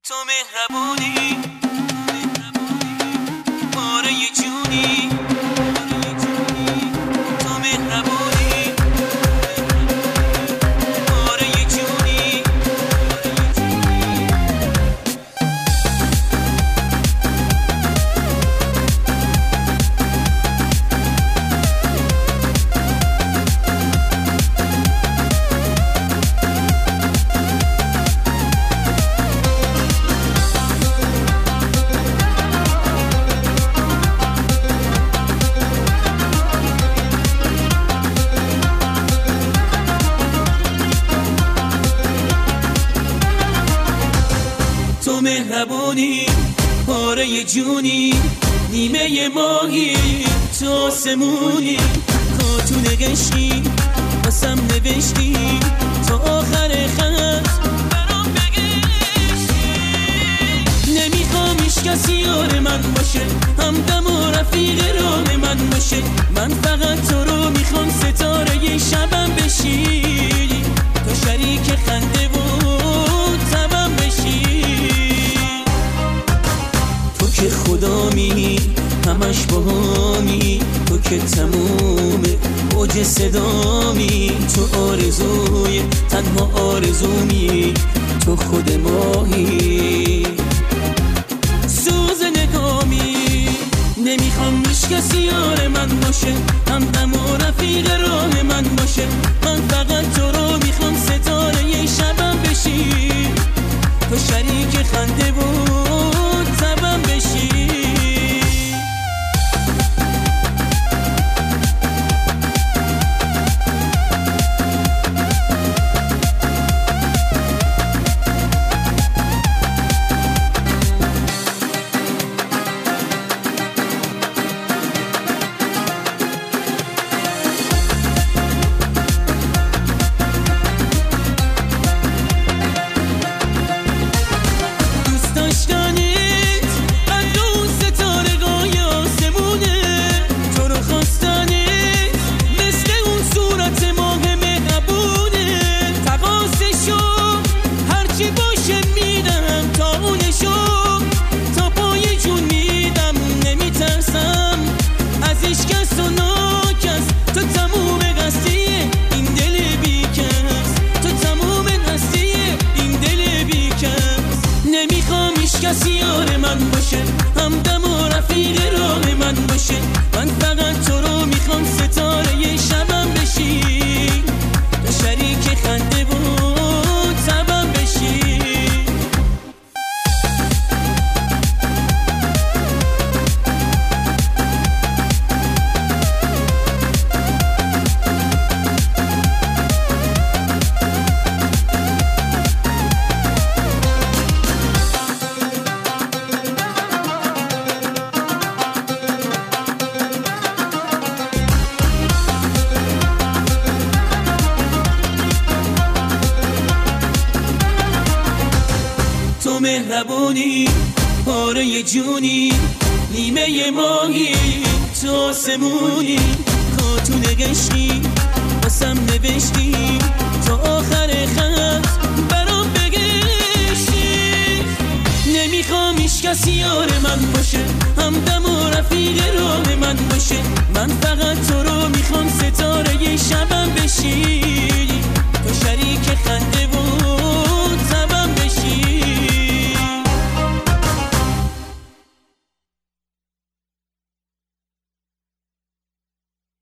تو مهربونی باره یه جونی تو مهربونی باره یه جونی تو مهربونی پاره یه جونی نیمه ماهی تو آسمونی کاتون قشنگی واسم نوشتی تا آخر خط برام بگشتی نمیخوام هیچ کسی یار من باشه همدم و رفیق راه من باشه من فقط تو رو میخوام ستاره شبم بشی تو شریک خنده و تبم بشی تو که خدامی همش باهامی تو که تمومه اوج صدامی تو آرزوی تنها آرزومی تو خود ماهی سوز نگامی نمیخوام هیچ کسی یار من باشه همدم و رفیق راه من باشه من فقط تو رو میخوام ستاره شبم بشی تو شریک خنده و تبم بشی کسی یار من باشه همدم و رفیق راه من باشه من فقط تو رو میخوام ستاره شبم بشی تو شریک خنده و تبم بشی تو مهربونی پاره یه جونی نیمه ماهی تو آسمونی کاتون قشنگی واسم نوشتی تا آخر خط برام بگشتی نمیخوام هیچ کسی یار من باشه همدم و رفیق راه من باشه من فقط تو رو میخوام ستاره شبم بشی تو شریک خنده و